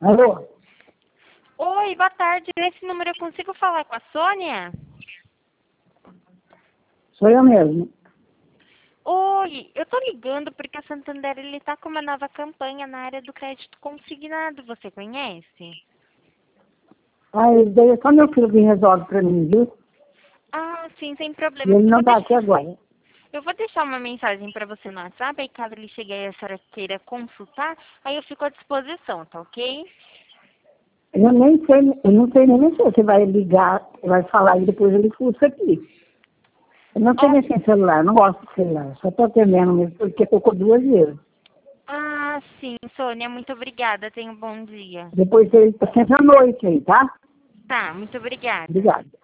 Alô? Oi, boa tarde. Nesse número eu consigo falar com a Sônia? Sou eu mesmo. Oi, eu tô ligando porque a Santander ele tá com uma nova campanha na área do crédito consignado. Você conhece? Aí, daí é só meu filho que resolve pra mim, viu? Ah, sim, sem E problema. ele não tá aqui agora. Eu vou deixar uma mensagem para você no WhatsApp, aí caso ele chegue aí a senhora queira consultar, aí eu fico à disposição, tá ok? Eu nem sei, eu não sei nem se você vai ligar, vai falar e depois ele fuça aqui. Eu não sei Ó, nem sem celular, eu não gosto de celular, só tô atendendo mesmo, porque tocou 2 vezes. ah, sim, Sônia, muito obrigada. Tenha um bom dia. Depois ele tá sempre à noite aí, tá? Tá, muito obrigada. Obrigado.